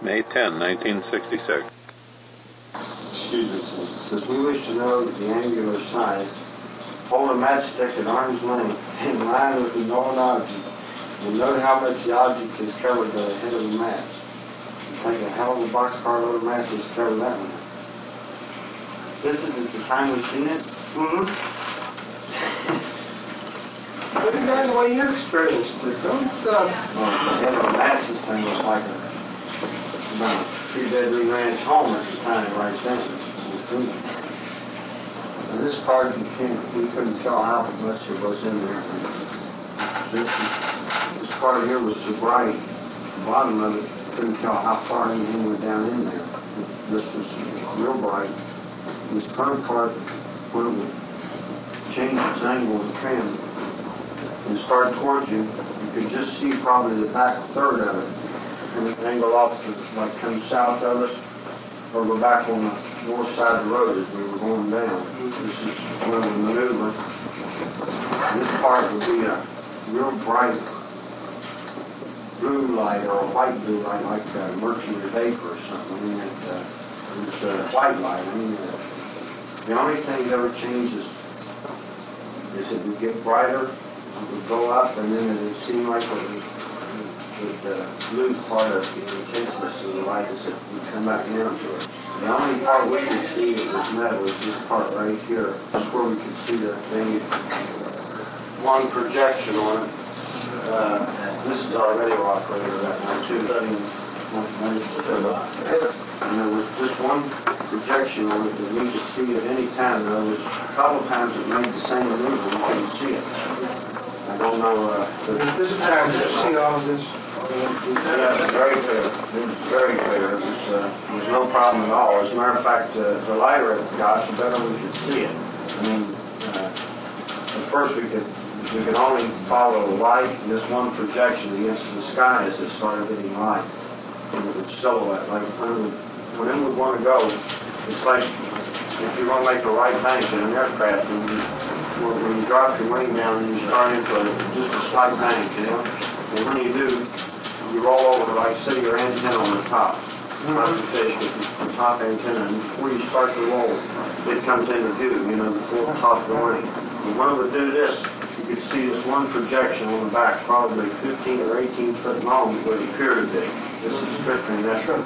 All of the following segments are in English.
May 10, 1966. Excuse me. Says we wish to know the angular size. Hold a matchstick at arm's length in line with the known object. And note how much the object is covered by the head of the match. Like a hell of a boxcar load of matches cover that one. This is at the time we've seen it? Mm-hmm. Put it down the way you experienced it. Don't the head of a match this thing was like about a 3-bedroom ranch home at the time right then. Now this part we couldn't tell how much it was in there. This part here was so bright, the bottom of it couldn't tell how far anything went down in there. This was real bright. This front part, when it would change its angle and trim and start towards you, you could just see probably the back third of it. And the angle off to, like come south of us, or go back on the north side of the road as we were going down. This is one of the maneuvers. This part would be a real bright blue light or a white blue light, like mercury vapor or something. I mean, it was white light. I mean, the only thing that ever changes is it would get brighter, it would go up, and then it would seem like it would lose part of the intensity of the light as it would come back down to it. The only part we could see that was metal was this part right here. That's where we could see the thing. One projection on it. This is our radio operator right now, too. And there was just one projection on it that we could see at any time. There was a couple times it made the same maneuver, we couldn't see it. I don't know. This is time to see all of this. Yeah, very clear. It was very clear. It was no problem at all. As a matter of fact, the lighter it got, the better we could see it. I mean, at first we could only follow the light and this one projection against the sky as it started getting light. And it would silhouette, like when it would want to go, it's like if you're going to make a right bank in an aircraft, and when you drop your wing down and you start into just a slight bank, you know, and when you do, you roll over to, like, say, your antenna on the top. Concentration with the top antenna, and before you start to roll, it comes into view, you know, before the top of the wing. And when it would do this, you could see this one projection on the back, probably 15 or 18 foot long, would appear to be. This is strictly natural.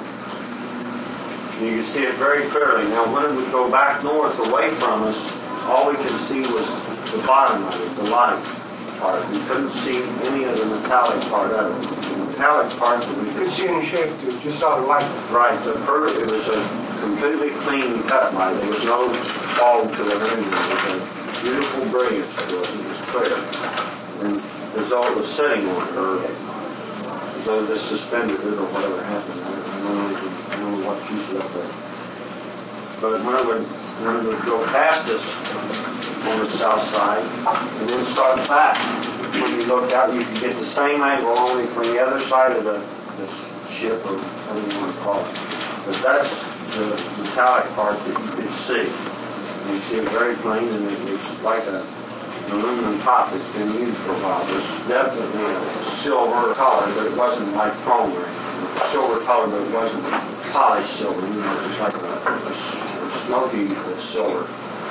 And you could see it very clearly. Now, when it would go back north away from us, all we could see was the bottom of it, the light part. We couldn't see any of the metallic part of it. The metallic part that we couldn't see any shape to it, just saw the light. Right. It was a completely clean cut light. There was no fog to it or anything. It was a beautiful brilliance to it. It was clear. And as though it was sitting on it, or as though this suspended it or whatever happened. I don't know what piece of it. But when it would go past us on the south side and then start back, when you looked out, you could get the same angle only from the other side of the ship, or whatever you want to call it. But that's the metallic part that you could see. And you see it very plain, and it was like an aluminum top that's been used for a while. It was definitely a silver color, but it wasn't like chrome or anything. Silver color, but it wasn't polished silver. You know, it was like a smoky silver.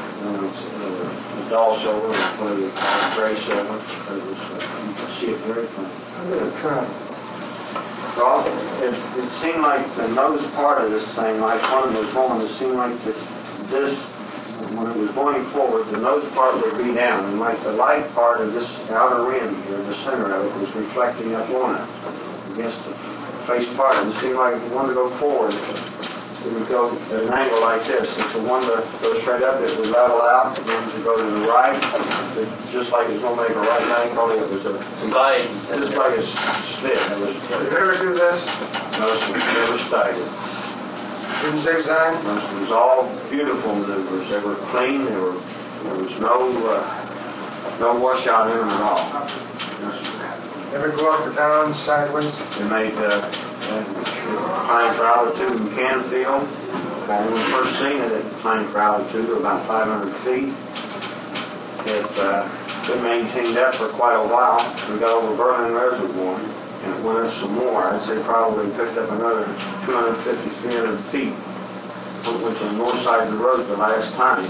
A dull silver, what they call it, gray silver. You can see it very plain. I'm going to try. Well, it seemed like the nose part of this thing, like when it was going, it seemed like this, when it was going forward, the nose part would be down, and like the light part of this outer rim here, the center of it, was reflecting up on it against the face part. And it seemed like if you wanted to go forward, it would go at an angle like this. If the one to go straight up, it would level out. And then to go to the right, just like it's going to make a right angle, it was Slide. just like a spit. Did you ever do this? No, it never staggered. Didn't zigzag? It was all beautiful maneuvers. They were clean. There was no washout in them at all. Ever go up or down sideways? They made climbed for altitude in Canfield. When we first seen it, it climbed for altitude about 500 feet. It maintained that for quite a while. We got over Berlin Reservoir in a it went up some more. I'd say probably picked up another 250, 300 feet. Went to the north side of the road the last time.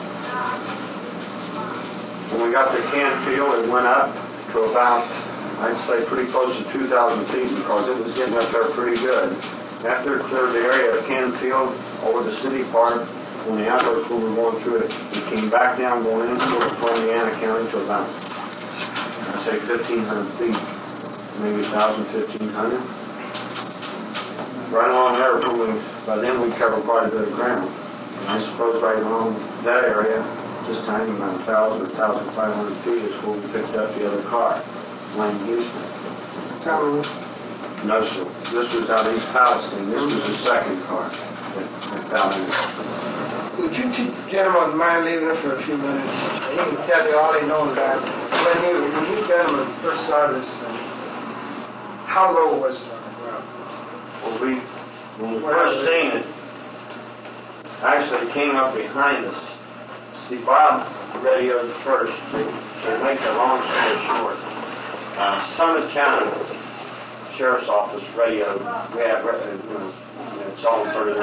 When we got to Canfield, it went up to about, I'd say, pretty close to 2,000 feet because it was getting up there pretty good. After it cleared the area of Canfield over the city part, when the outbursts we were going through it, it came back down going into Columbiana County to about, I'd say, 1,500 feet, maybe 1,000, 1,500. Right along there, by then we covered quite a bit of ground. And I suppose right along that area, this time about 1,000 or 1,500 feet is where we picked up the other car, Wayne Houston. No, sir. This was out East Palestine. This was the second car that fell in. Would you two gentlemen mind leaving us for a few minutes? And you can tell the audience knows that when you gentlemen first saw this thing, how low was it on the ground? Well, when we first seen it, actually it came up behind us. See, Bob radioed first. To make a long story short, Summit County Sheriff's Office radioed. We have, it's all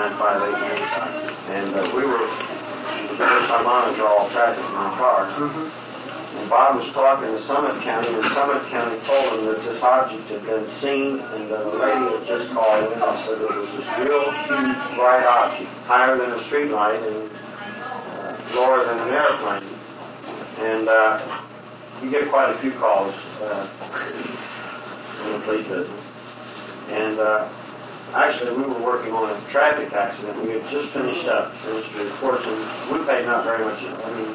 39.58, and we were the first time monitor all traffic in our cars. And Bob was talking to Summit County, and Summit County told him that this object had been seen, and the radio just called in and said it was this real huge bright object, higher than a street light and lower than an airplane. And you get quite a few calls in the police business. And actually, we were working on a traffic accident. We had just finished the reports, and we paid not very much,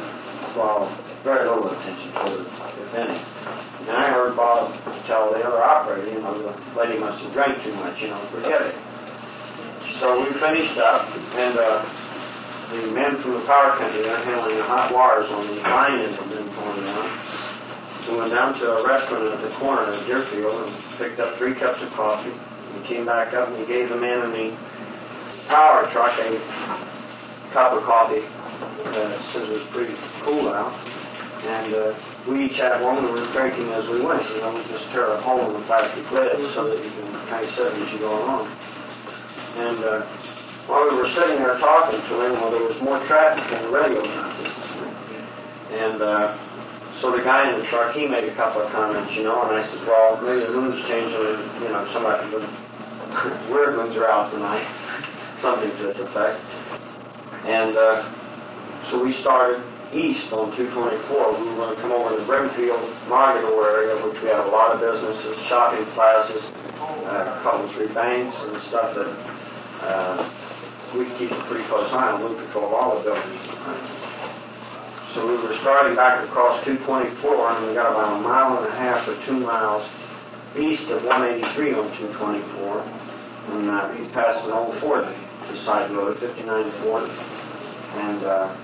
very little attention to it, if any. And I heard Bob tell the other operator, the lady must have drank too much, forget it. So we finished up, and the men from the power company are handling the hot wires on the line that had been torn down. We went down to a restaurant at the corner of Deerfield and picked up 3 cups of coffee. We came back up and we gave the man in the power truck a cup of coffee since it was pretty cool out. And we each had one we were drinking as we went. We just tear a hole in the plastic lid so that you can kind of sit as you go along. And while we were sitting there talking to him, there was more traffic in the radio conference. And so the guy in the truck, he made a couple of comments, and I said, well, maybe the moon's changing, and, somebody, the weird ones are out tonight, something to this effect. And so we started east on 224. We were going to come over to the Brimfield, Margaret area, which we have a lot of businesses, shopping plazas, a couple of 3 banks, and stuff that we keep a pretty close eye on. We control all the buildings. So we were starting back across 224, and we got about 1.5 miles or 2 miles east of 183 on 224, and he passed an old Ford, the side road, 59 Ford, and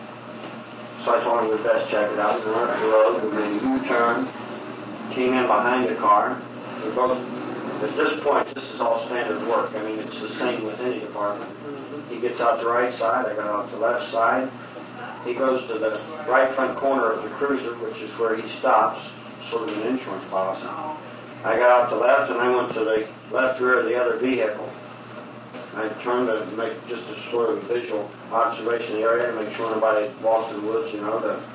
so I told him we'd best check it out. We went up the road, we made a U-turn, came in behind the car. We both, at this point, this is all standard work. It's the same with any department. He gets out the right side, I got out the left side. He goes to the right front corner of the cruiser, which is where he stops, sort of an insurance policy. I got out the left, and I went to the left rear of the other vehicle. I turned to make just a sort of visual observation of the area to make sure nobody walked in the woods, to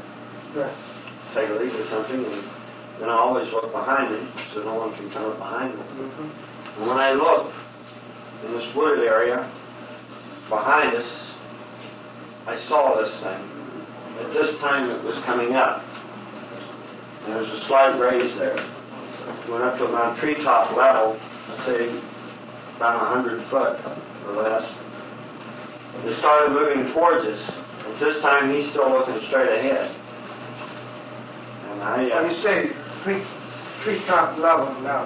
take a leak or something. And then I always look behind me so no one can come up behind me. And when I looked in this wooded area behind us, I saw this thing. At this time, it was coming up. And there was a slight raise there. It went up to about treetop level, I'd say about 100 foot or less. It started moving towards us. At this time, he's still looking straight ahead. And When you say treetop level now,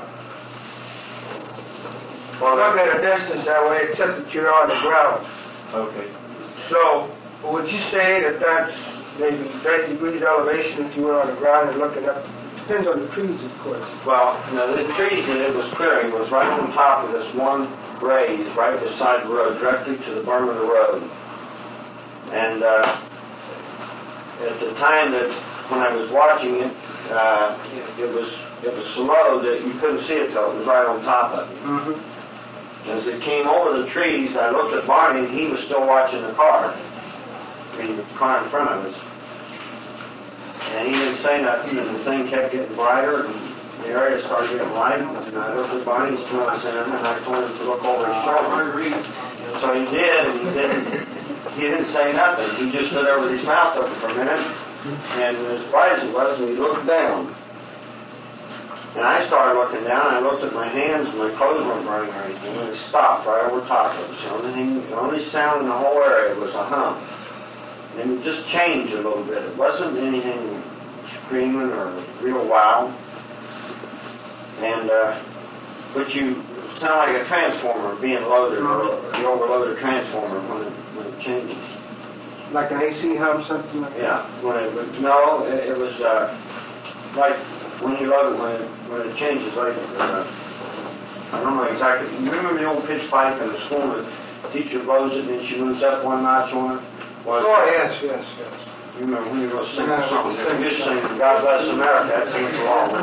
looking at a distance that way, except that you're on the ground. Okay. So, would you say that that's maybe 30 degrees elevation if you were on the ground and looking up? Depends on the trees, of course. Well, the trees that it was clearing was right on top of this one raise, right beside the road, directly to the berm of the road. And at the time that when I was watching it, it was it was so low that you couldn't see it till it was right on top of you. Mm-hmm. As it came over the trees, I looked at Barney, and he was still watching the car. I mean, the car in front of us. And he didn't say nothing, and the thing kept getting brighter, and the area started getting light. And I looked at Barney, he still wasn't saying nothing, and I told him to look over his shoulder. So he did, and he didn't say nothing. He just stood there with his mouth open for a minute, and as bright as it was, and he looked down. And I started looking down, and I looked at my hands, and my clothes weren't burning or anything, and it stopped right over top of us. The only sound in the whole area was a hum. And it just changed a little bit. It wasn't anything screaming or real wild. And, but you sound like a transformer being loaded, or the overloaded transformer when it changes. Like an AC hum, something like that? Yeah. It was like when you load it, when it changes, like, I don't know exactly. You remember the old pitch pipe in the school? The teacher blows it and then she moves up one notch on it? Yes. You remember when you were singing something? You're singing God Bless America. That seems a long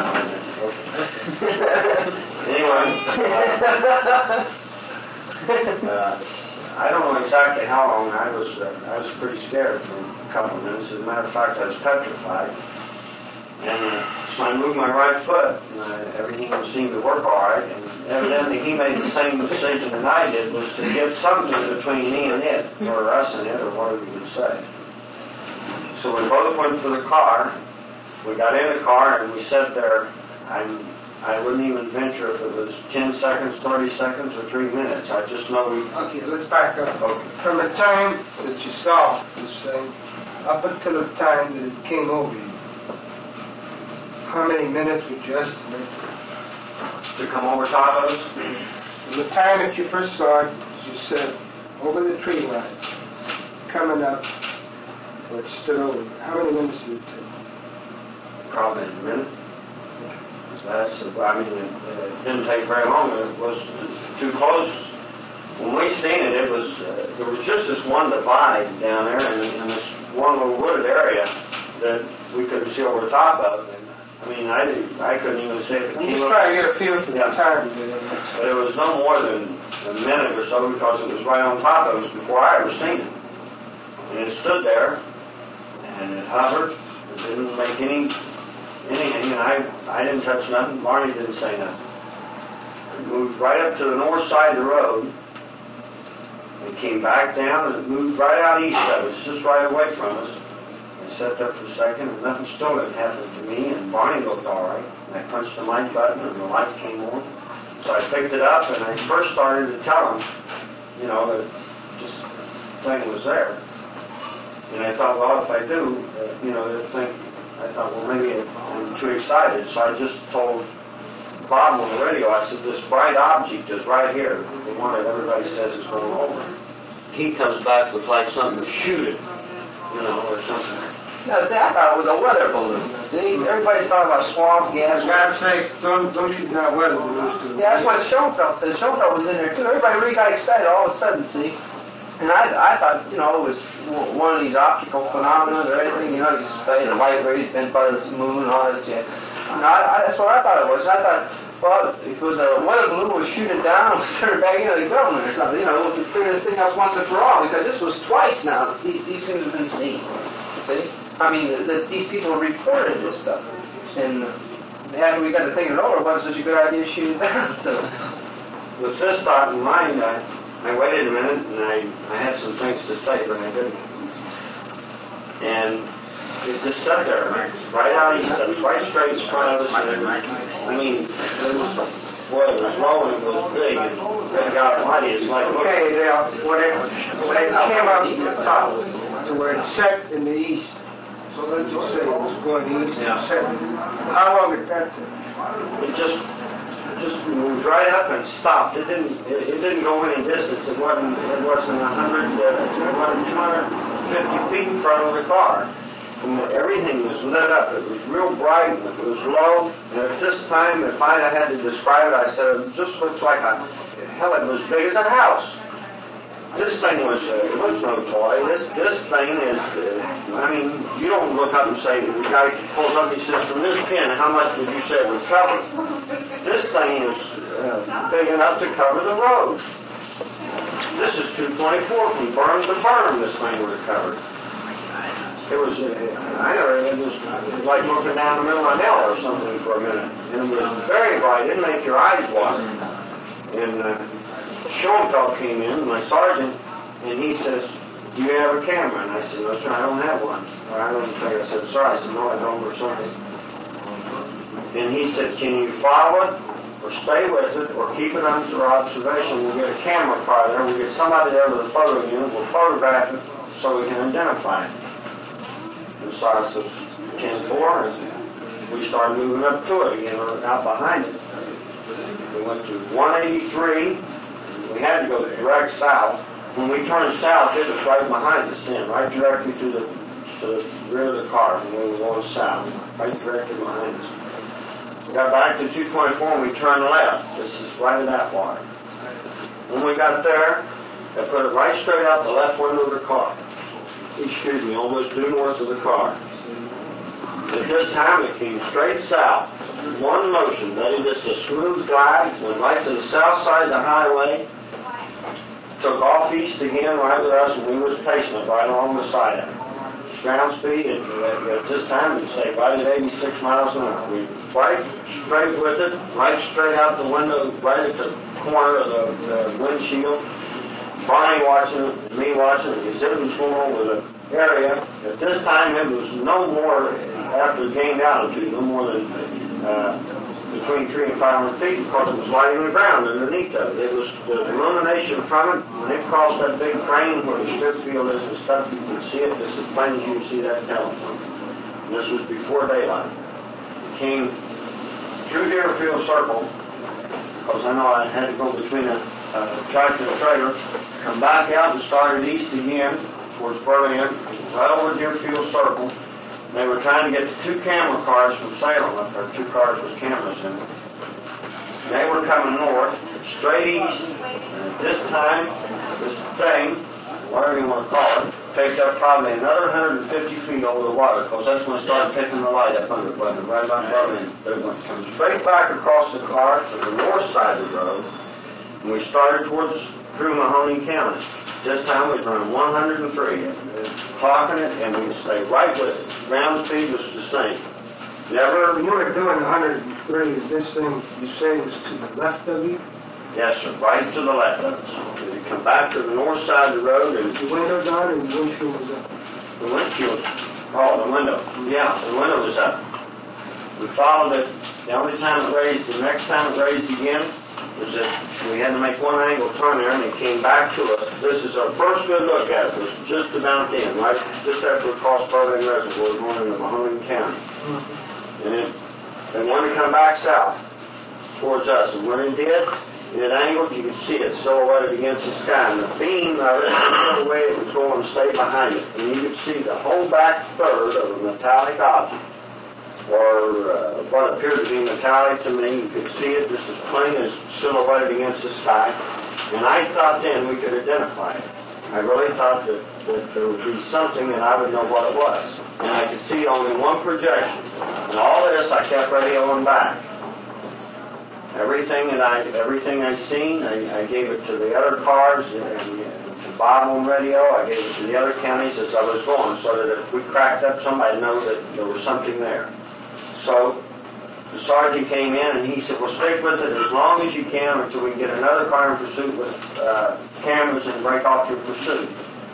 one. Anyway, I don't know exactly how long. I was pretty scared for a couple of minutes. As a matter of fact, I was petrified. And so I moved my right foot, and everything seemed to work all right. And evidently he made the same decision that I did, was to get something between me and it, or us and it, or whatever you would say. So we both went for the car. We got in the car, and we sat there. I wouldn't even venture if it was 10 seconds, 30 seconds, or 3 minutes. I just know we... Okay, let's back up. Okay. From the time that you saw this thing up until the time that it came over you, how many minutes would you estimate? To come over top of us? From the time that you first saw it, as you said, over the tree line, coming up, where it stood over you, how many minutes did it take? Probably a minute. It didn't take very long. It was too close. When we seen it, it was there was just this one divide down there, and this one little wooded area that we couldn't see over the top of. And, I couldn't even say if it came up. Just try to get a feel for the time. But it was no more than a minute or so, because it was right on top of us before I ever seen it. And it stood there, and it hovered. It didn't make anything, and I didn't touch nothing. Barney didn't say nothing. It moved right up to the north side of the road. It came back down, and it moved right out east of us, just right away from us. I sat there for a second, and nothing still didn't happen to me, and Barney looked all right. And I punched the light button, and the light came on. So I picked it up, and I first started to tell him, that this thing was there. And I thought, well, if I do, they'll think, I thought, well, maybe I'm too excited. So I just told Bob on the radio, I said, this bright object is right here, the one that everybody says is going over. He comes back with like something to shoot it, or something. No, see, I thought it was a weather balloon. See, everybody's talking about swamp gas. For God's sake, don't shoot that weather balloon. Yeah, that's what Schoenfeld said. Schoenfeld was in there too. Everybody really got excited all of a sudden, see. And I thought, it was one of these optical phenomena or anything, you say the light rays bent by the moon and all that. Yeah. That's what I thought it was. I thought, well, if it was a weather balloon, we'd shoot it down and turn it back into the government or something, we'll figure this thing out once and for all, because this was twice now that these things have been seen, you see. These people reported this stuff, and after we got to thinking it over, it wasn't such a good idea to shoot it down. So, with this thought in mind, I waited a minute, and I had some things to say, but I didn't. And it just sat there, right out east of us, right straight in front of us. And it was low and it was big, and good God Almighty, it's like, okay, when it came up top to where it set in the east, so let's just say it was going east and set. How long did that take? It just moved right up and stopped. It didn't go any distance. It wasn't 100, it wasn't 250 feet in front of the car. And everything was lit up. It was real bright, and it was low. And at this time, if I had to describe it, I said it just looks like it was big as a house. This thing was, it was no toy. This thing is, I mean, you don't look up and say, the guy pulls up and he says, from this pin, how much would you say it would cover? This thing is big enough to cover the road. This is 224 from berm to berm, this thing would have covered. It was, it was like looking down the middle of hell or something for a minute. And it was very bright. It didn't make your eyes water. And Schoenfeld came in, my sergeant, and he says, do you have a camera? And I said, no, sir, I don't have one. Or I don't think I said, sir. I said, no, I don't, or something. And he said, can you follow it, or stay with it, or keep it under observation? We'll get a camera car there. We'll get somebody there with a photo unit. We'll photograph it so we can identify it. And so I said, 10-4, and we started moving up to it again, or out behind it. We went to 183. We had to go direct south. When we turned south, it was right behind us then, right directly to the rear of the car when we were going south, right directly behind us. We got back to 224 and we turned left. This is right in that water. When we got there, they put it right straight out the left window of the car. Excuse me, almost due north of the car. At this time, it came straight south. One motion, that is just a smooth glide, went right to the south side of the highway, took off east again right with us, and we was pacing it right along the side of it. Ground speed, at this time, we'd say right at 86 miles an hour. We right straight with it, right straight out the window, right at the corner of the windshield. Barney watching it, and me watching it, because it was going over the area. At this time, it was no more, after it gained altitude, no more than between 300 and 500 feet, because it was lighting the ground underneath of it. It was the illumination from it. When it crossed that big crane where the strip field is and stuff, you can see it just as plain as you can see that telephone. And this was before daylight. It came through Deerfield Circle, because I know I had to go between a tractor and a trailer, come back out and started east again towards Berlin, right over Deerfield Circle. They were trying to get the 2 camera cars from Salem up there, 2 cars with cameras in them. They were coming north, straight east, and at this time, this thing, whatever you want to call it, picked up probably another 150 feet over the water, because that's when it started picking the light up under it, right about Berlin. They went coming straight back across the car to the north side of the road, and we started through Mahoney County. This time we was running 103, clocking it, and we stayed right with it. Ground speed was the same. Never. When you were doing 103, is this thing you say was to the left of you? Yes, sir, right to the left of us. We come back to the north side of the road, and The window down and the windshield was up. the windshield, the window. Yeah, the window was up. We followed it. The only time it raised, the next time it raised again, was that we had to make one angle turn there, and it came back to us. This is our first good look at it. It was just about then, right just after we crossed Berlin Reservoir, going into Mahoney County. And they wanted to come back south towards us, and when it did, it angled. You could see it silhouetted against the sky, and the beam the way it was going stayed behind it, and you could see the whole back third of a metallic object, or what appeared to be metallic to me. You could see it just as plain as silhouetted against the sky. And I thought then we could identify it. I really thought that there would be something and I would know what it was. And I could see only one projection. And all this I kept radioing back. Everything I seen, I gave it to the other cars and to Bob on radio. I gave it to the other counties as I was going, so that if we cracked up, somebody would know that there was something there. So the sergeant came in and he said, well, stick with it as long as you can until we get another car in pursuit with cameras and break off your pursuit.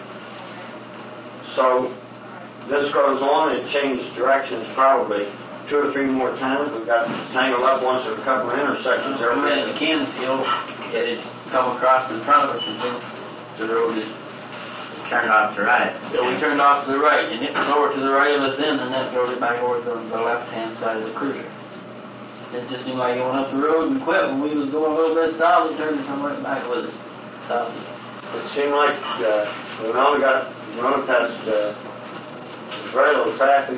So this goes on. It changed directions probably 2 or 3 more times. We got tangled up once at a couple of intersections. We went in the Canfield, it had come across in front of us, and the road is turned off to the right. So we turned off to the right, and it was over to the right of us then, and that drove it back over to the left-hand side of the cruiser. It just seemed like it went up the road and quit. When we was going a little bit south, it turned and come right back with us south. It seemed like we only got running past very little traffic.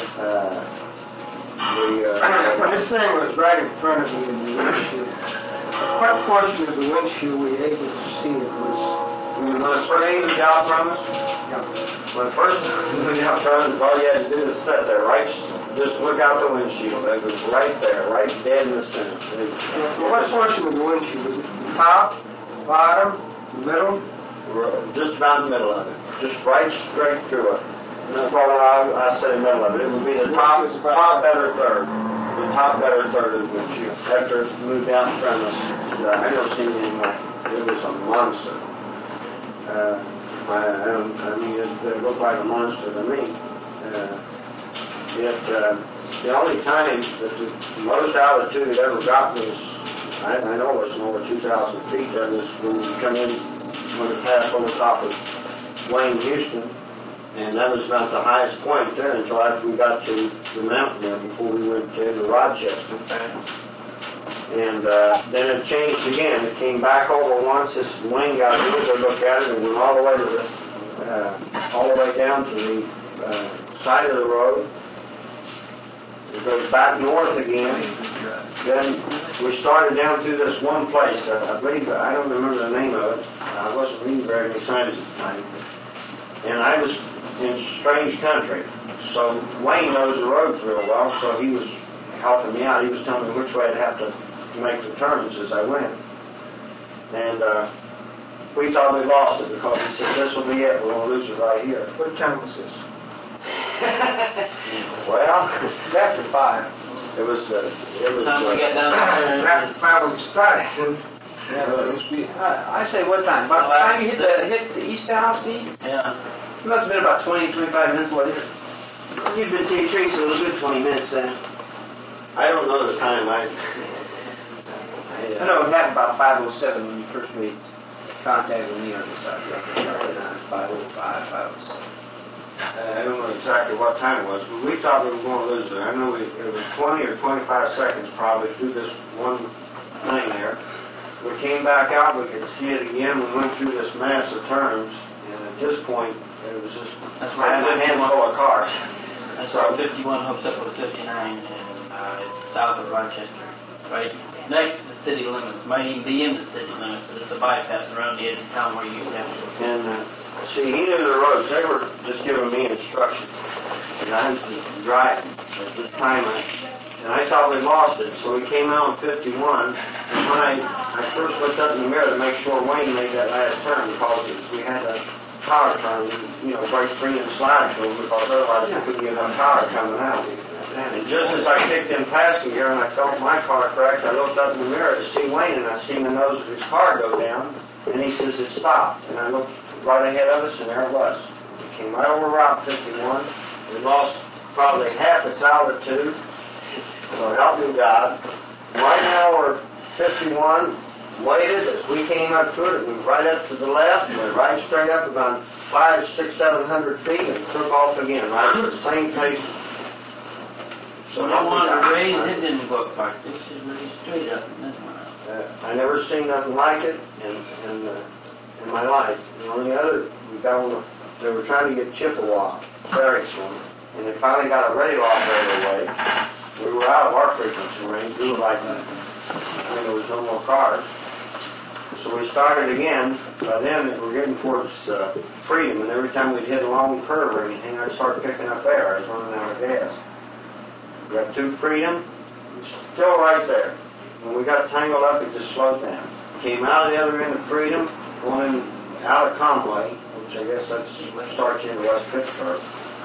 When this thing was right in front of you in the windshield, What portion of the windshield were you able to see that was... When it moved out from us, Yeah. when it first moved out from us, all you had to do was sit there, right? Just look out the windshield. It was right there, right dead in the center. What portion of the windshield? Was it the top, bottom, middle? Just about in the middle of it. Just right straight through it. Well, I said in the middle of it. It would be the top better third. The top better third of the windshield. After it moved out from us, I never seen anything like it. It was a monster. I mean, it looked like a monster to me. The only time that the most altitude it ever got was, I know it was over 2,000 feet. That was when we come in, when it passed over top of Wayne, Houston, and that was about the highest point there until after we got to the mountain there before we went to Rochester. And then it changed again. It came back over once. This Wayne got a good look at it and went all the way to all the way down to the side of the road. It goes back north again. Then we started down through this one place. I believe, I don't remember the name of it. I wasn't reading very many signs at the time. And I was in strange country. So Wayne knows the roads real well, so he was helping me out. He was telling me which way I'd have to make the turns as I went. And we thought we lost it because he said, this will be it. We're going to lose it right here. What time was this? Well, After 5. it was Time we get down there. After 5 when we started. Yeah, but it was I say what time? About the time you hit the East Town, Steve? Yeah. It must have been about 20, 25 minutes later. You've been seeing trees for a good 20 minutes then. I don't know the time. I know it happened about 5:07 when you first made contact with me on the side. 5:05, 5:07. I don't know exactly what time it was, but we thought we were going to lose it. I know it was 20 or 25 seconds probably through this one thing there. We came back out, we could see it again. We went through this mass of turns, and at this point, it was just a handful of cars. That's where 51 hooks up with 59, and it's south of Rochester, right next to the city limits. Might even be in the city limits, but it's a bypass around the edge of town where you used to have to go. And see, he knew the roads. They were just giving me instructions, and I was just driving at this time. And I thought we lost it, so we came out on 51. And when I first looked up in the mirror to make sure Wayne made that last turn, because we had a power turn, bring and slide to him, because otherwise we couldn't get enough power coming out. And just as I kicked in passing gear and I felt my car cracked, I looked up in the mirror to see Wayne, and I seen the nose of his car go down, and he says it stopped. And I looked right ahead of us, and there it was. It came right over Route 51. We lost probably half its altitude. So help me God. Right now we're 51, waited as we came up to it. It went right up to the left, went right straight up about 500, 600, 700 feet, and took off again, right at the same pace. So when I wanted to raise, it didn't look like this. It was straight up and this one up. I never seen nothing like it in my life. The only other, they were trying to get Chippewa ferry swimmer, and they finally got a radio operator away. We were out of our frequency range. We were like, there was no more cars. So we started again. By then, we were getting towards Freedom, and every time we'd hit a long curve or anything, I'd start picking up air. I was running out of gas. We got to Freedom, still right there. When we got tangled up, it just slowed down. Came out of the other end of Freedom, going out of Conway, which I guess starts into West Pittsburgh.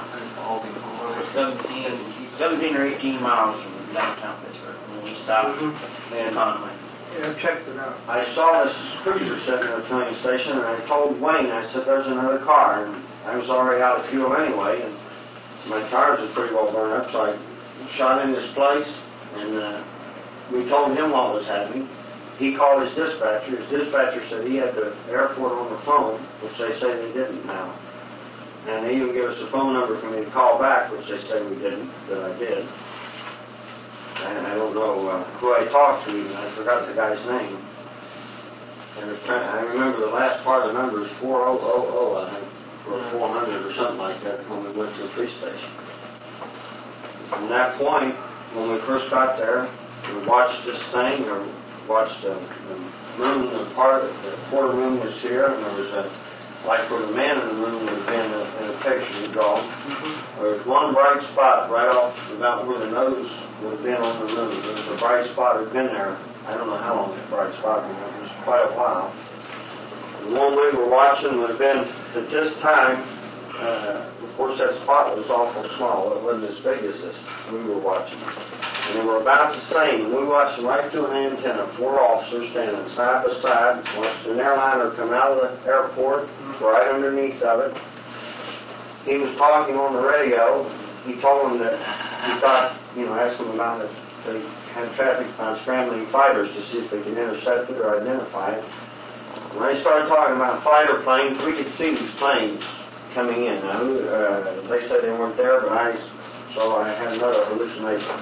17 or 18 miles from downtown Pittsburgh when we stopped in Conway. Yeah, I checked it out. I saw this cruiser sitting at the filling station, and I told Wayne, I said, there's another car. And I was already out of fuel anyway, and my tires were pretty well burned up, so I shot in this place, and we told him what was happening. He called his dispatcher. His dispatcher said he had the airport on the phone, which they say they didn't now. And they even gave us a phone number for me to call back, which they say we didn't, that I did. And I don't know who I talked to even. I forgot the guy's name. And I remember the last part of the number is 4000, I think, or 400 or something like that when we went to the police station. From that point, when we first got there, we watched this thing. watched the room, the quarter room was here, and there was like where the man in the room would have been in a picture you draw. There was one bright spot right off about where the nose would have been on the room. There was a bright spot that had been there. I don't know how long that bright spot was. It was quite a while. The one we were watching would have been at this time. Of course, that spot was awful small. It wasn't as big as this we were watching. And they were about the same. We watched them right through an antenna. 4 officers standing side by side. Watched an airliner come out of the airport, right underneath of it. He was talking on the radio. He told them that he thought, asked them about it. They had traffic on scrambling fighters to see if they could intercept it or identify it. When they started talking about fighter planes, we could see these planes coming in. Now, they said they weren't there, but so I had another hallucination.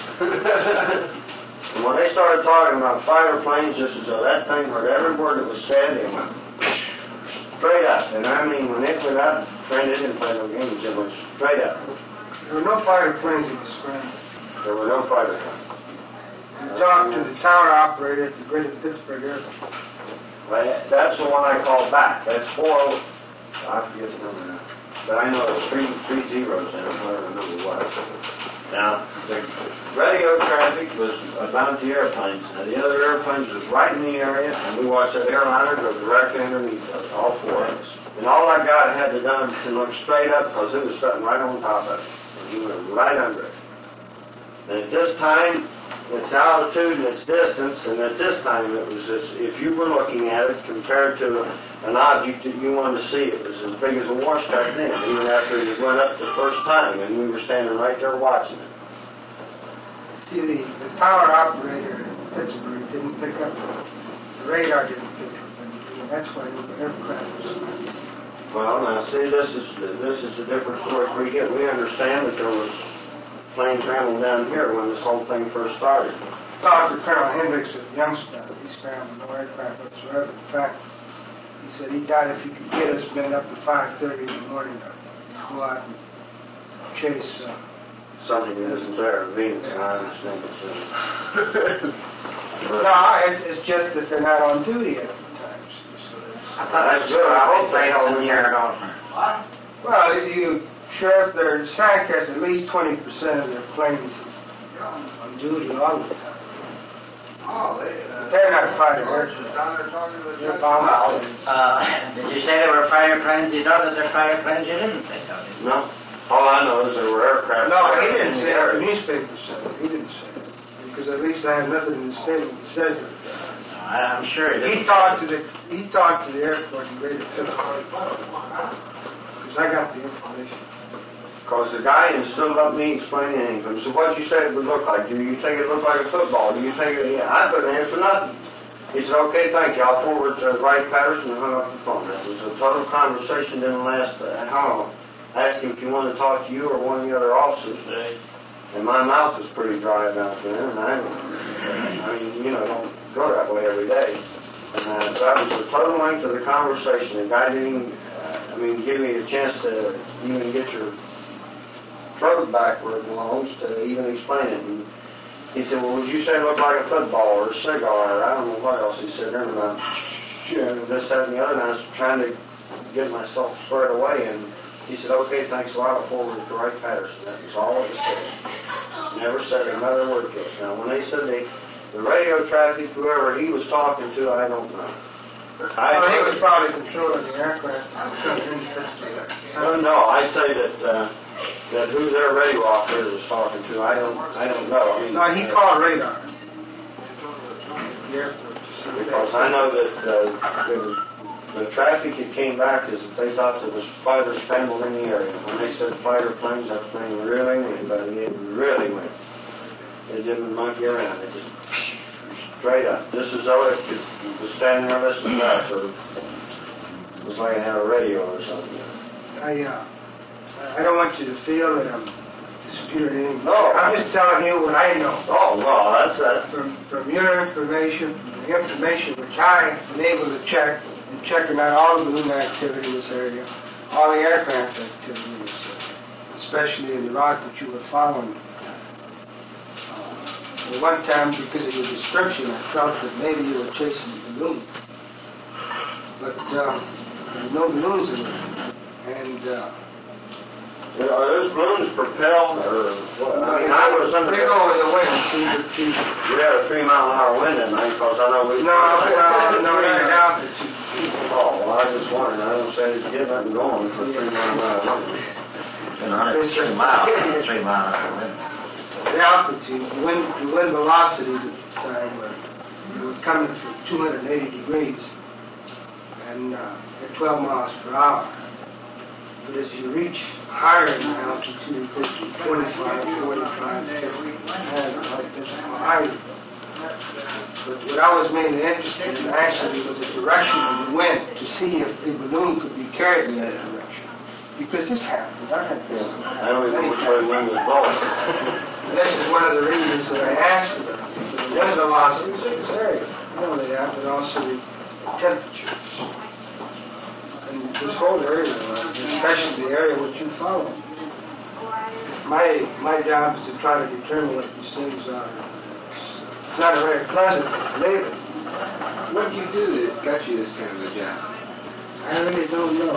And when they started talking about fighter planes, just as though that thing heard every word that was said, it went straight up. And I mean, when it went up, friend, it didn't play no games. It went straight up. There were no fighter planes in the scramble. There were no fighter planes. You talked to the tower operator at the Greater Pittsburgh Airport. Well, that's the one I called back. That's 40. I forget the number now. But I know there's three zeros in it, whatever the number was. Now, the radio traffic was about the airplanes. Now, the other airplanes was right in the area, and we watched that airliner go directly underneath us, all 4 of us. And all that guy had to done to look straight up, because it was sitting right on top of it. And he went right under it. And at this time, its altitude and its distance, and at this time it was as if you were looking at it compared to an object that you wanted to see. It was as big as a washback then, even after it went up the first time, and we were standing right there watching it. See, the tower operator in Pittsburgh didn't pick up, the radar didn't pick up anything, and that's why the aircraft was... Well, now see, this is a different story for you. We understand that there was plane traveling down here when this whole thing first started. Talked to Colonel Hendricks of Youngstown. He scrambled no aircraft whatsoever. In fact, he said he died if he could get us men up at 5:30 in the morning to go out and chase. Something that isn't there, Venus, and I understand it. No, it's just that they're not on duty at the times. I thought that's good. I hope they hold the air on. Well, you sheriff, their SAC has at least 20% of their planes on duty all the time. They're not fighter aircraft. They're bomb. Did you say there were fighter planes? You know that they're fighter planes? You didn't say so, did you? No. All I know is there were aircraft. No, he didn't say it. The newspaper said it. He didn't say it. Because at least I have nothing in the statement that says it. I'm sure he didn't. He talked to the airport in Greater Pittsburgh. Because I got the information. Because the guy instead of me explaining anything, so what you said it would look like? Do you think it looked like a football? Do you think it? Yeah, I couldn't answer nothing. He said, "Okay, thank you. I'll forward to Wright Patterson," and hung up the phone. It was a total conversation. Didn't last how long? I asked him if he wanted to talk to you or one of the other officers. And my mouth was pretty dry about then, and I mean, don't go that way every day. And that was the total length of the conversation. The guy didn't even, give me a chance to even get your throat back where it belongs to even explain it. And he said, "Well, would you say it looked like a football or a cigar?" Or I don't know what else he said there about this, that, and the other. And I was trying to get myself squared away, and he said, "Okay, thanks a lot. I'll forward it to Wright Patterson." That was all he said. Never said another word to us. Now, when they said the radio traffic, whoever he was talking to, I don't know. He was probably controlling the aircraft. No, I say that who their radio operator was talking to, I don't know. I mean, no, he called radar. Because I know that the traffic that came back is that they thought there was fighters scrambled in the area. When they said fighter planes, that thing really went, but it really went. It didn't monkey around. It just straight up. Just as though it was standing there listening to us, or it was like it had a radio or something. I don't want you to feel that I'm disputing anything. No. I'm just telling you what I know. Oh, no, that's that. From your information, the information which I've been able to check, and checking out all the balloon activity in this area, all the aircraft activities, especially in the route that you were following. At one time, because of your description, I felt that maybe you were chasing the balloon. But there's no balloons in there. And are those balloons propelled or what? I mean, I was under. they go with the wind. We had a 3 mile an hour wind in there because I know we. No, they're altitude. Oh, well, I just wondered. I don't say it's getting up and going for 3 mile an hour wind. And 103 miles, 3 mile an hour wind. The altitude, the wind velocities at the time were coming from 280 degrees and at 12 miles per hour. But as you reach higher in altitude, 25, 45, 50, higher. But what I was mainly interested in actually was the direction of the wind to see if a balloon could be carried in that direction. Because this happens. I don't even know which way the wind was blowing. This is one of the reasons that I asked for the wind velocities in this area. Not only that, but also the temperatures. And this whole area, especially the area which you follow. My job is to try to determine what these things are. It's not a very pleasant labor. What do you do that got you this kind of a job? I really don't know.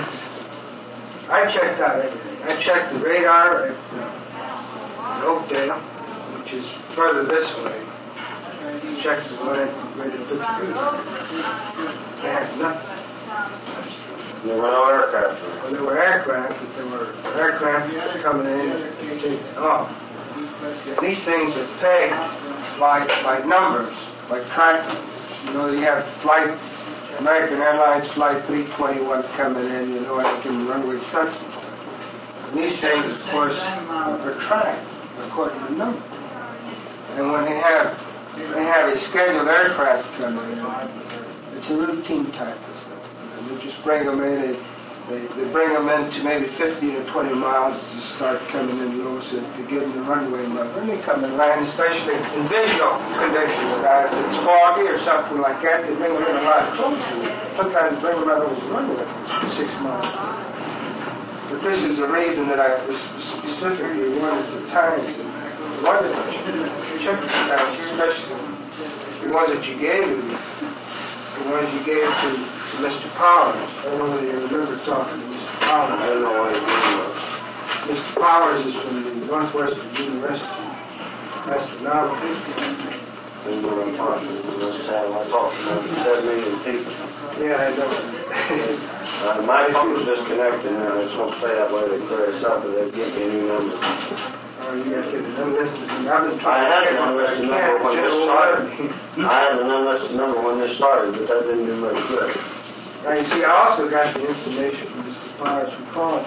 I checked out everything. I checked the radar at Oakdale, which is further this way. I checked the one at Greater Pittsburgh. They had nothing. There were no aircraft. Well, there were aircraft, but there were aircraft coming in and taking off. And these things are pegged by numbers, by tracking. You know, you have American Airlines Flight 321 coming in, you know, and it can runway such and such. And these things, of course, are tracked according to numbers. And when they have a scheduled aircraft coming in, it's a routine type of stuff. And they just bring them in, they bring them in to maybe 15 or 20 miles to start coming in low so to give them the runway number. And they come and land, especially in visual conditions. If it's foggy or something like that, they bring them in a lot closer. Sometimes they bring them out over the runway 6 miles. But this is the reason that I specifically wanted the times. Wanted to check the times, especially the ones that you gave me, the ones you gave to Mr. Powers. I don't know whether you remember talking to Mr. Powers. I don't know what it was. Mr. Powers is from the Northwestern University. That's the novelist. I don't know what I'm talking about. I talked to 7 million people. Yeah, I know. My phone's disconnected now. I just won't say that way. They clear us up, but they give me a new number. Oh, you got to get an unlisted number. I had an unlisted number when this started. I had an unlisted number when this started, but that didn't do much good. Now, you see, I also got the information from Mr. Powers from college.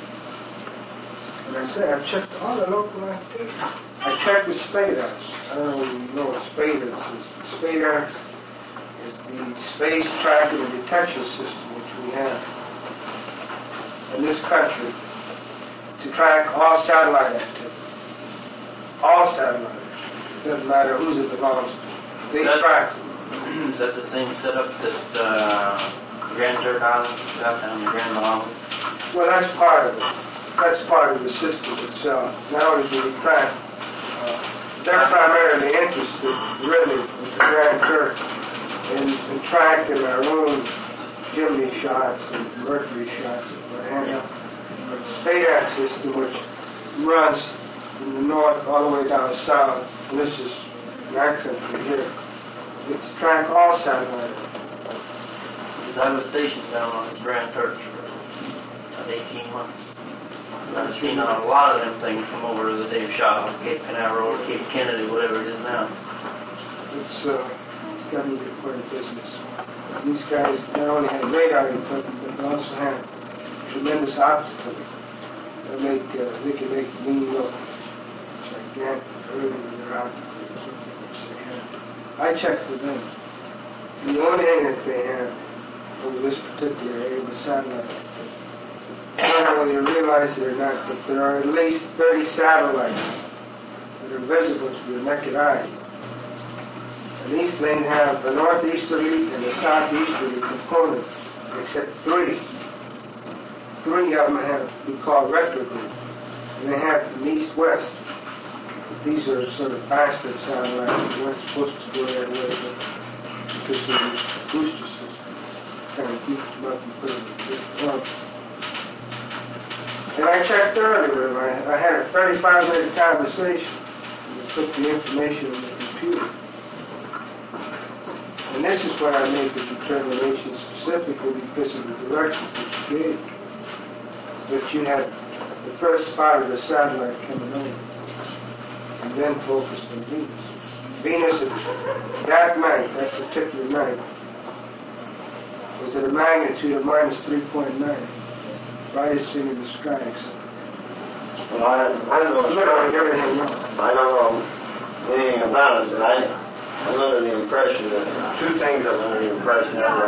And I said, I've checked all the local activities. I checked the SPADAX. I don't know if you know what SPADAX is. SPADAX is the space tracking and detection system which we have in this country to track all satellite activity. All satellite activity. It doesn't matter whose it belongs to. They track them. Is that the same setup that Grand Turk Island got down in Grand Bahamas? Well, that's part of it. That's part of the system itself. Not only do we track, they're primarily interested, really, with the Grand Turk in tracking our own Gemini shots and Mercury shots that we're having. But the SPADAX system, which runs from the north all the way down south, and this is in our country here, is to track all satellite. Because I was stationed down on the Grand Turk for about 18 months. I've seen a lot of them things come over that they've shot on Cape Canaveral or Cape Kennedy, whatever it is now. It's government important business. These guys not only have radar equipment, but they also have tremendous optical. They can make the moon look gigantic early with their optical equipment, which they have. I checked for them. And the only thing that they have over this particular area was satellite. I don't know whether you realize it or not, but there are at least 30 satellites that are visible to the naked eye. And these things have a northeasterly and a southeasterly component, except 3. 3 of them have what we call retrograde, and they have an east-west. These are sort of bastard satellites. They weren't supposed to go that way, but because of the booster system, kind of beat them up and put them in big clumps. And I checked earlier, I had a 35-minute conversation and took the information on the computer. And this is where I made the determination specifically because of the directions that you gave. That you had the first spot of the satellite coming over, and then focused on Venus. Venus, that night, that particular night, was at a magnitude of minus 3.9. Brightest thing in the sky. Well, I don't know. I don't know anything about it, but I'm under the impression that two things I'm under the impression that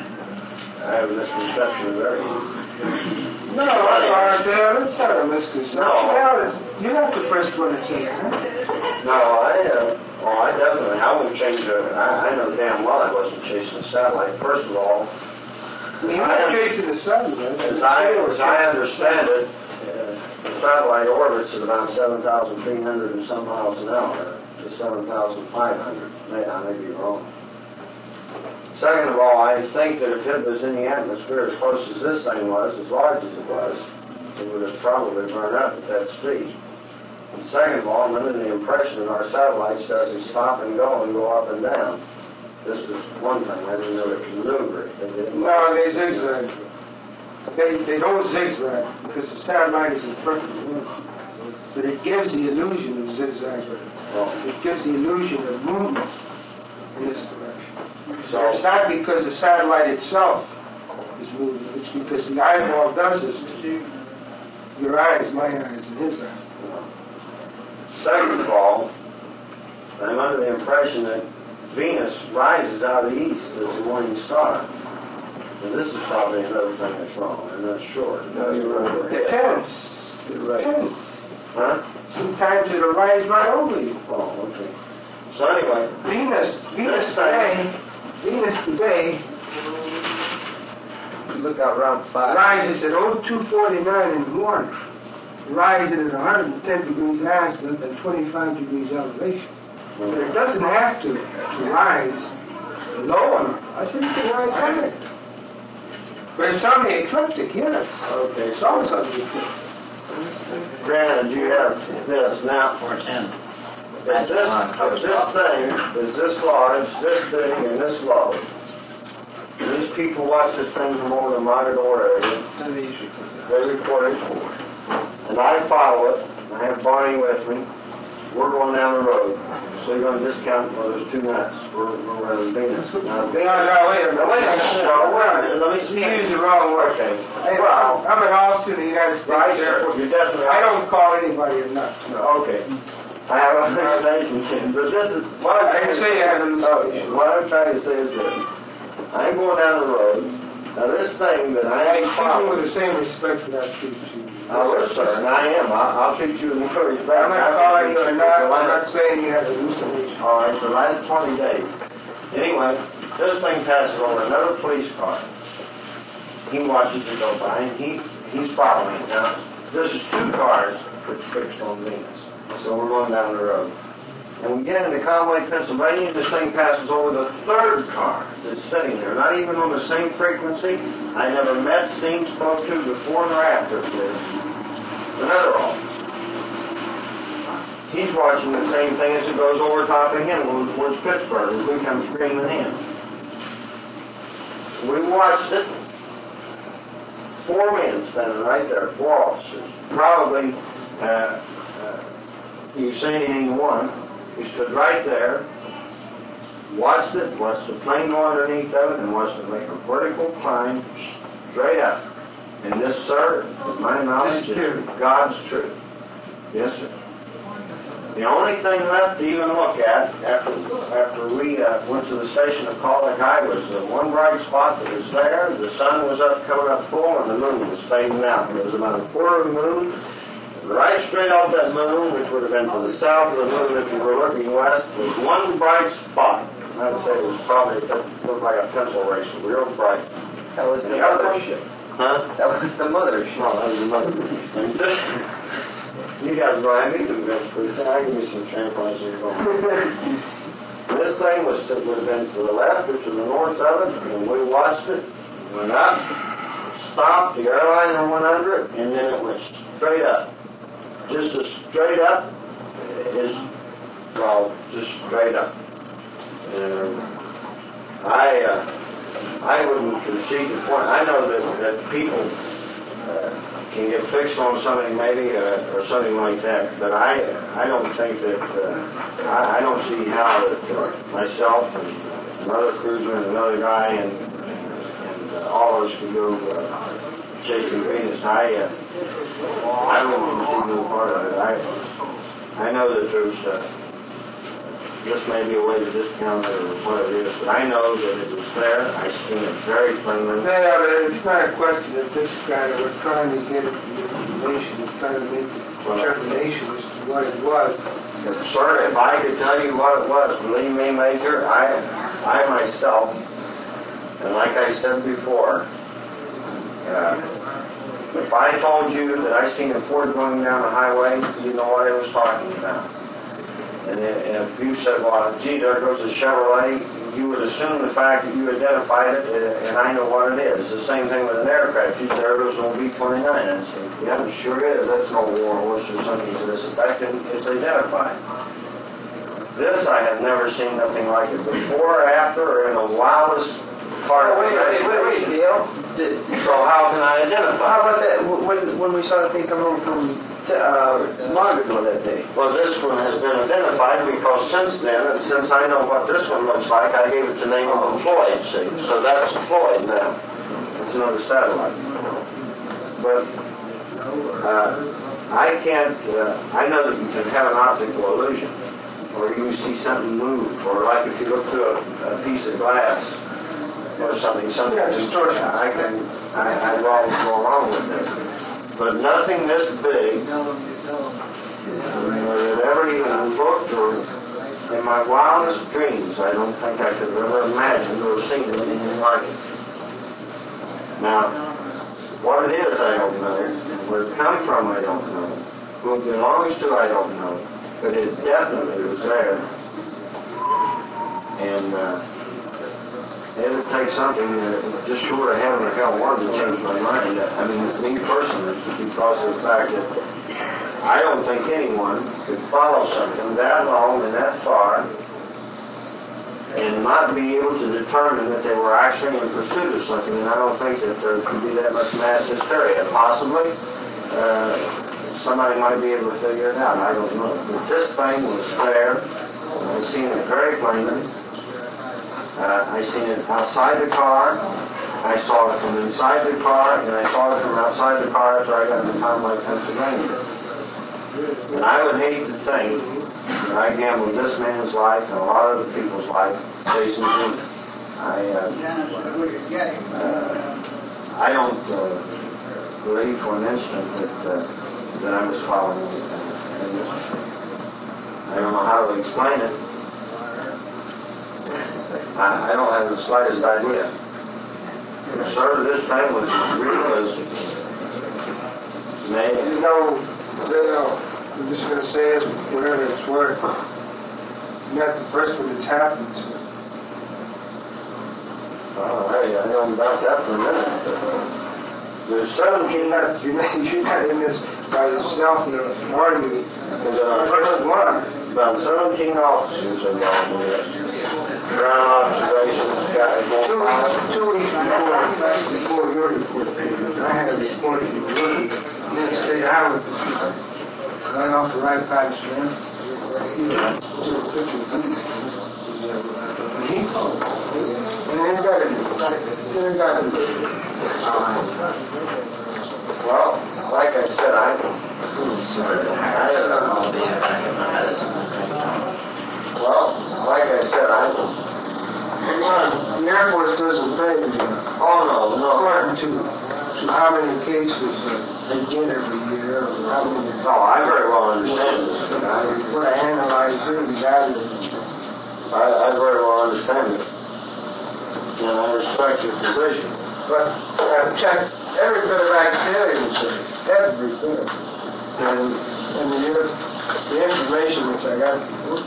I have a misconception of everything. No, that's not a misconception. No. You're not the first one to say that. No, I definitely, I wouldn't change it. I know damn well I wasn't chasing a satellite. First of all, you're not chasing the satellite. As I understand it, the satellite orbits at about 7,300 and some miles an hour to 7,500. I may be wrong. Second of all, I think that if it was in the atmosphere as close as this thing was, as large as it was, it would have probably burned up at that speed. And second of all, I'm under the impression that our satellites doesn't stop and go up and down. This is one thing. I didn't know it could maneuver. No, they zigzag. They don't zigzag because the satellite is in perfect movement. But it gives the illusion of zigzag. It gives the illusion of movement in this direction. So it's not because the satellite itself is moving. It's because the eyeball does this to you. Your eyes, my eyes, and his eyes. Second of all, I'm under the impression that Venus rises out of the east as the morning star. And this is probably another thing that's wrong. I'm not sure. No, you're right. It depends. You're right. Depends. Huh? Sometimes it'll rise right over you. Oh, okay. So anyway, Venus today, look out round 5. Rises at 0249 in the morning. Rising at 110 degrees azimuth and 25 degrees elevation. But it doesn't have to rise low enough. I think it can rise high. But it's on the ecliptic, yes. Okay. It's always on the ecliptic. Granted, you have this now. 410. If this thing is this large, this big, and this low, and these people watch this thing from over the Matador area, they record it, and I follow it, I have Barney with me, we're going down the road. So you're going to discount, well, there's two nuts. We're around Venus. Now, wait a minute. Let me You used the wrong word. Okay. Well, I'm an Austin in the United States Air Force. You're definitely. I don't call anybody a nut. No. Okay. I have an explanation, but this is what I'm trying to say. What I'm trying to say is this: I'm going down the road. Now, this thing that I am following with the same respect that I treat you. I will, sir, and I am. I'll treat you in the respect. I'm not calling you a nut. I'm not saying you have hallucination. All right, the last 20 days. Anyway, this thing passes over another police car. He watches it go by, and he's following it. Now, this is two cars that's fixed on Venus. So we're going down the road. And we get into Conway, Pennsylvania, this thing passes over the third car that's sitting there, not even on the same frequency. I never met, seen, spoke to before nor after this. Another officer. He's watching the same thing as it goes over top of him towards Pittsburgh as we come screaming in. We watched it. 4 men standing right there, 4 officers. Probably, you say anything one. We stood right there, watched the plane go underneath of it, and watched it make a vertical climb straight up. And this, sir, to my knowledge, is God's truth. Yes, sir. The only thing left to even look at after we went to the station to call the guy was the one bright spot that was there. The sun was up, coming up full, and the moon was fading out. There was about a quarter of the moon. Right straight off that moon, which would have been to the south of the moon if you were looking west, was one bright spot. I'd say it was probably looked like a pencil eraser, real bright. That was the mothership. Huh? That was the mothership. No, that was the mothership. You guys go ahead and eat them vegetables. I'll give you some champagne. This thing would have been to the left or to the north of it, and we watched it, went up, stopped, the airliner went under it, and then it went straight up. Just as straight up as, well, just straight up. And I wouldn't concede the point. I know that people can get fixed on something maybe or something like that, but I don't think that I don't see how that myself and another cruiser and another guy and all of us could go chasing Venus. I wouldn't concede no part of it. I know that there's this may be a way to discount it or what it is, but I know that it was there. I've seen it very plainly. Yeah, it's not a question of this guy. We're trying to get information, we're trying to make a determination as to what it was. Sir, if I could tell you what it was, believe me, Major, I myself, and like I said before, if I told you that I seen a Ford going down the highway, you know what I was talking about. And if you said, well, gee, there goes a Chevrolet, you would assume the fact that you identified it, and I know what it is. The same thing with an aircraft. You said, there goes an B-29. And I said, yeah, it sure is. That's no war horse or something to this effect, and it's identified. This, I have never seen nothing like it before or after or in the wildest part of the Wait, Dale. So how can I identify? How about that, when we saw the thing come over from Margaretville that day? Well, this one has been identified because since then, and since I know what this one looks like, I gave it the name of a Floyd, see? So that's a Floyd now. It's another satellite. But I can't, I know that you can have an optical illusion, or you can see something move, or like if you look through a piece of glass, or something distortion. I'd always go along with it. But nothing this big, or that ever even looked, or in my wildest dreams, I don't think I could have ever imagined or seen anything like it. Now, what it is, I don't know. Where it comes from, I don't know. Who it belongs to, I don't know. But it definitely was there. And it would take something just short of heaven or hell wanted to change my mind. I mean, me personally, because of the fact that I don't think anyone could follow something that long and that far and not be able to determine that they were actually in pursuit of something. And I don't think that there could be that much mass hysteria. Possibly, somebody might be able to figure it out. I don't know. But this thing was there. I've seen it very plainly. I seen it outside the car. I saw it from inside the car, and I saw it from outside the car after I got to Conway, Pennsylvania. And I would hate to think that I gambled this man's life and a lot of other people's life chasing him. I don't believe for an instant that I was following anything. I don't know how to explain it. I don't have the slightest idea. Sir, this thing was real as made. You know, I'm just going to say this, whatever it's worth. Not the first one that's happened to. Oh, hey, I know about that for a minute. There's 17. You're not in this by yourself in an argument. The first one. About 17 officers involved in this. Ground observations, guys. 2 weeks before your report came, I had a report from the rookie. Next day I was right off the right side of Slim. Well, like I said, the Air Force doesn't pay me. Oh, no. According to how many cases they get every year, or how many. No, I very well understand this. What I analyze here, we got it. I very well understand it. And I respect your position. But I've checked every bit of activity, every bit. And and the information which I got.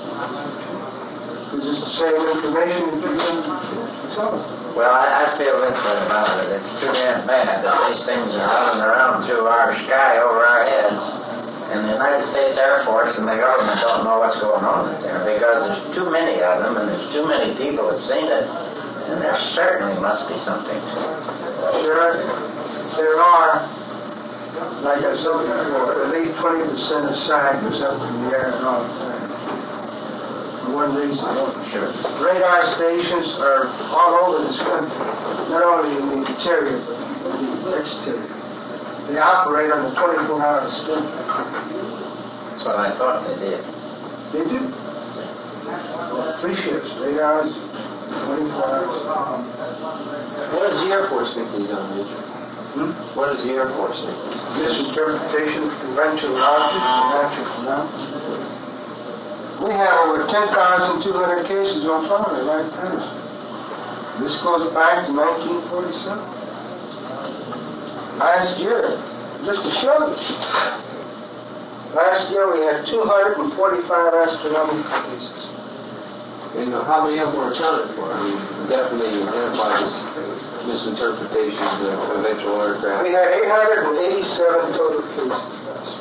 Is this the same information that you're going to tell us? Well, I feel this way about it. It's too damn bad that these things are running around through our sky over our heads. And the United States Air Force and the government don't know what's going on in there because there's too many of them and there's too many people have seen it. And there certainly must be something to it. Sure, there are, like I said before, at least 20% of SAC is up in the air all the time. For one reason. Sure. Radar stations are all over this country, not only in the interior, but in the exterior. They operate on a 24-hour schedule. That's what I thought they did. They do. 3 shifts, 8 hours, 24 hours. What does the Air Force think these are, Major? What does the Air Force think? Misinterpretation of conventional objects and natural phenomena. We have over 10,200 cases on file right now. This goes back to 1947. Last year, just to show you, last year we had 245 astronomical cases. And how many of them were accounted for? I mean, definitely identifies misinterpretations of conventional aircraft. We had 887 total cases.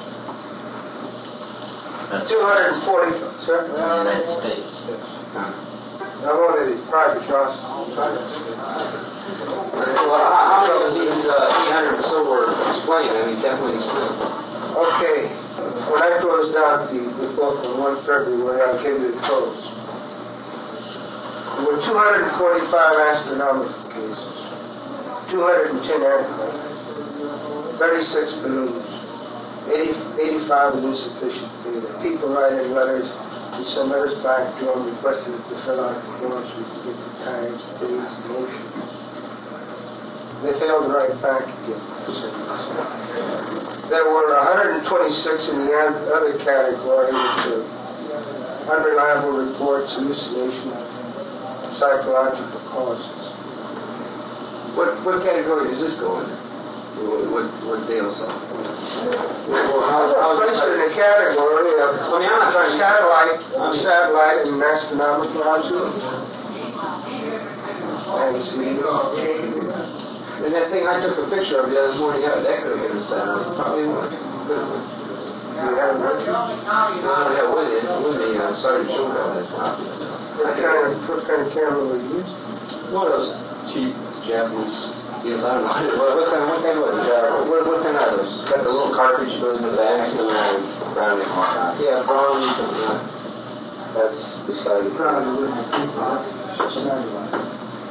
240, sir? In the United States. Not only the private hospitals. Well, how many of these 800 or so were explained? I mean, definitely explained. Okay, when I close down the book on 1 February, I'll give you the totals. There were 245 astronomical cases, 210 aircraft, 36 balloons, 85 with insufficient data. People write in letters, we send letters back to them requesting that they fill out the forms so we can get the times, the days, the motion. They failed to write back again. There were 126 in the other category, which are unreliable reports, hallucination, psychological causes. What category does this go in? What Dale saw? Well, how placed it in the category of I mean, I'm not trying to satellite and astronomical observations. And see, and that thing I took a picture of the other morning, that could have been a satellite. Probably would. you have I don't have with me. I started to show that. what kind of camera were you using? One of those cheap Japanese. Yes, I don't know. What kind was it? What kind are those? Got the little cartridge goes in the back. Browning. Yeah, Browning. That's beside the Probably wouldn't have satellite.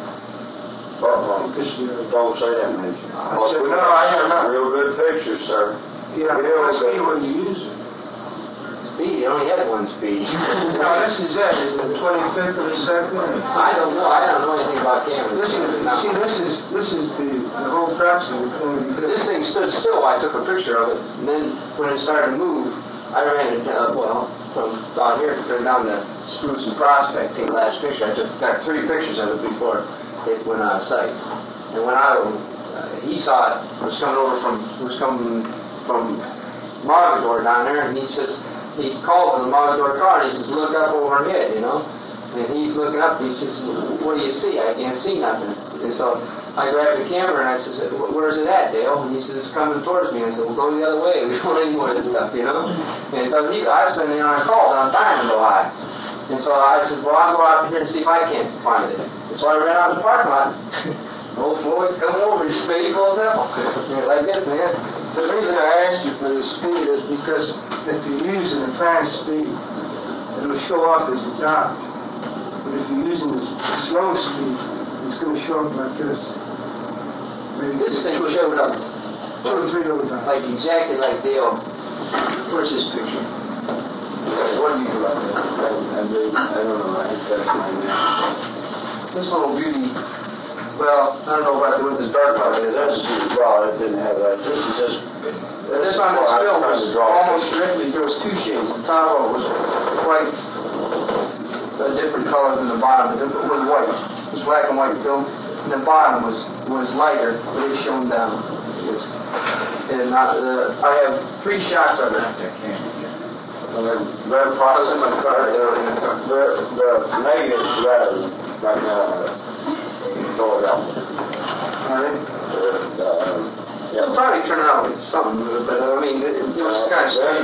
Don't say that, man. I said, no, I have not. Real good pictures, sir. Yeah, let's see what you use. Speed. It only has one speed. No, this is it. Is it the 25th of a second? I don't know. I don't know anything about cameras. This is the whole crux of the thing. This thing stood still while I took a picture of it, and then when it started to move, I ran it, from down here down to Spruce and Prospect, take the last picture. I got 3 pictures of it before it went out of sight. And when he saw it, was coming from Mogador down there, and he called to the Mogador car, and he says, look up overhead, And he's looking up, and he says, what do you see? I can't see nothing. And so I grabbed the camera, and I said, where's it at, Dale? And he says, it's coming towards me. And I said, well, go the other way. We don't need more of this stuff, And so I sent in on a call down Diamond, Ohio. And so I said, well, I'll go out here and see if I can't find it. And so I ran out in the parking lot. Old Floyd's coming over, he's faithful as hell. Like this, man. The reason I asked you for the speed is because if you're using a fast speed, it'll show up as a dot. But if you're using the slow speed, it's going to show up like this. Maybe This thing showed up 2 or 3 little dots. like exactly like Dale. Where's his picture? What do you do? I don't know. I think that's my name. This little beauty. Well, I don't know about with this dark part. Well, it didn't have that. This is just. This on this film was almost directly. There was 2 shades. The top of it was quite a different color than the bottom. It was white. It was black and white film. And the bottom was lighter, but it shone down. And I have 3 shots of it. They're processing the negatives rather right now. Philadelphia. It'll probably turn out with something, but I mean, it was kind of strange.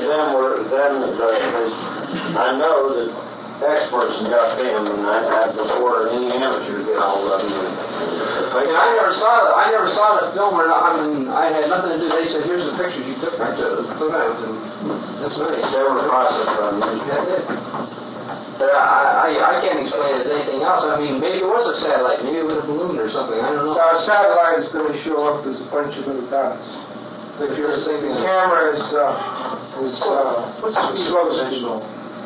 I know that experts got them, and before any amateurs get hold of them. And I never saw the film, or I mean, I had nothing to do. They said, "Here's the pictures you took back to Plymouth," and that's nice. They were processed from That's it. But I can't explain it as anything else. I mean, maybe it was a satellite, maybe it was a balloon or something. I don't know. Now, a satellite is going to show up as a bunch of little dots. If you're the same thing. The camera is slow signal.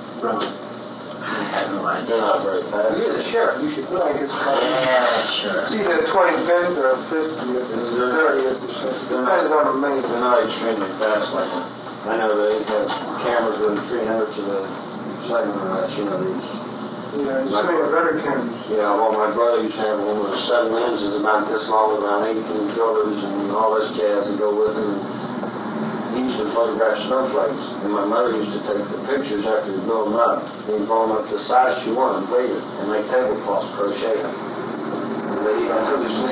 I have no idea. They're not very fast. You're the sheriff. You should I think it's called. Yeah, sure. It's either the 25th or 50th or 30th or something. Depends on the main. They're not extremely fast like that. I know they have cameras with 300 to the second or less, you know, these. Yeah, some of the better cameras. Yeah, well, my brother used to have one with 7 lenses about this long with around 18 filters and all this jazz to go with them. He used to photograph snowflakes, and my mother used to take the pictures after you blow them up. They'd blow them up the size she wanted, weight it, and make tablecloths, crochet them. And they even took his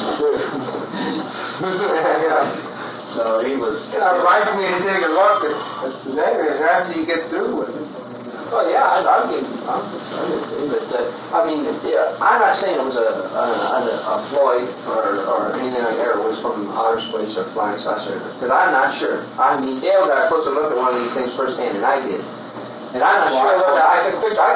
So he was. I'd like me to take a look at the negatives after you get through with it. Oh yeah, I'll give but I mean, yeah, I'm not saying it was a Floyd or anything like that. It was from outer space or flying saucer, because I'm not sure. I mean, Dale got a closer look at one of these things firsthand, and I did. And I'm not sure what I could picture.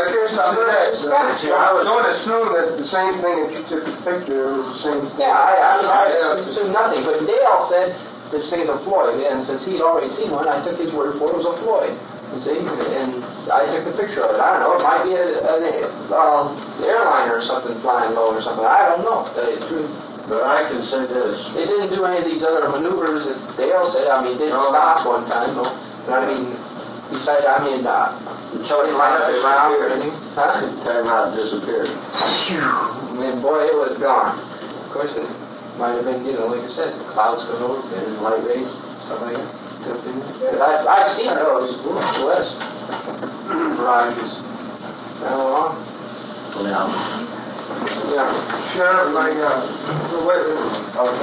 I would assume that the same thing that you took a picture was the same thing. Yeah, I assume nothing. But Dale said this thing's a Floyd, and since he'd already seen one, I took his word for it was a Floyd. You see, and I took a picture of it. I don't know. It might be an airliner or something flying low or something. I don't know. It's true. But I can say this. They didn't do any of these other maneuvers that Dale said. I mean, it didn't stop one time. No. But I mean, besides, I mean, until he lined up the ground or anything. Huh? Time out disappeared. I mean, boy, it was gone. Of course, it might have been, like I said, clouds come over and light rays, stuff like that. I've seen those west mirages. Well, Yeah, sure, like, wait a minute.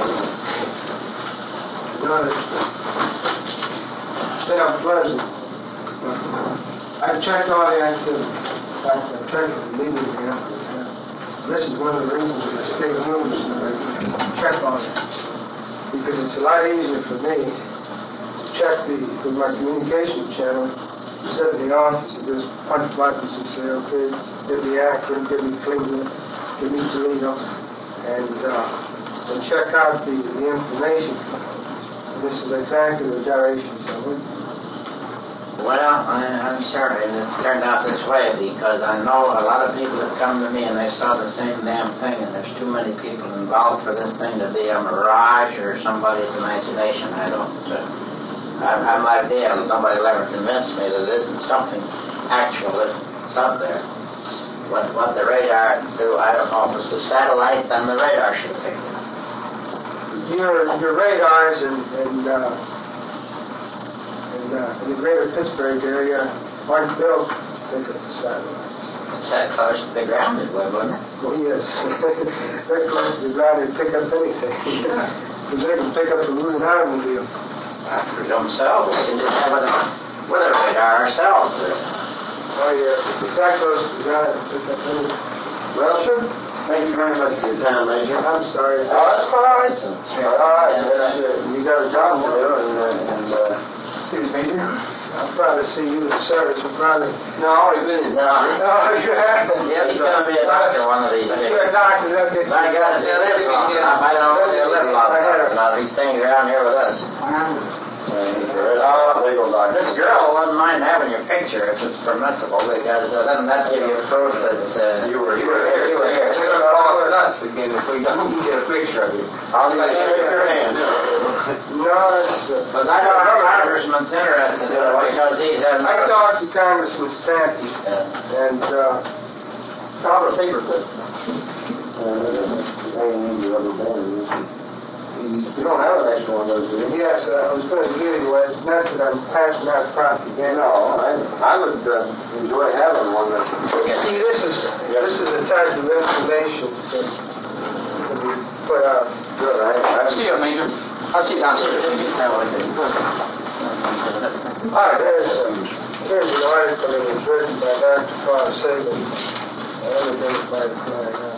It's been unpleasant. I've checked all the activity. I've checked the meeting here. This is one of the reasons we stay home, so I check on it. Because it's a lot easier for me to check with my communication channel, sit in the office and just punch buttons and say, okay, give me Akron, give me Cleveland, give me Toledo, and check out the information. And this is exactly the gyrations of it. Well, I'm sorry it turned out this way, because I know a lot of people have come to me and they saw the same damn thing, and there's too many people involved for this thing to be a mirage or somebody's imagination. I'm like Dale. Nobody will ever convince me that it isn't something actual that's up there. What the radar do, I don't know. If it's a satellite, then the radar should pick it up. Your radars in the greater Pittsburgh area aren't built to pick up the satellites. It's that close to the ground, it would, wouldn't it? Well, yes. They're close to the ground to pick up anything. Because they can pick up a moving automobile. I presume so. We didn't have a weather radar ourselves. Oh, yeah. If that close to the ground, to pick up anything. Well, sir, thank you very much for your time, Major. I'm sorry. Oh, that's all right. All right, you got a job to do, and Excuse me. I'll probably see you in the service. I'll probably... No, he's been in. No. Oh, you have? Yeah, he's going to be a doctor one of these days. You're a doctor, okay. I got to live long enough. I don't know he'll live long enough. He's staying around here with us. legal doctor. This girl wouldn't mind having your picture if it's permissible, because then that gives you proof that you were here. It's going to call us nuts again if we don't get a picture of you. I'll let you shake your hand. No, it's... Because I know the Congressman's interested in it because he's had... I talked to Congressman Stanton, Yes. and Call the paper clip. You don't have an nice one of those. Yes, I was going to give you one. It's not that I'm passing out propaganda. No, I would enjoy having one. See, this is the type of information that we put out. Good. I see you, Major. I'll see you downstairs. All right, here's an article that was written by Dr. Carl Sagan. Everything's by the flag.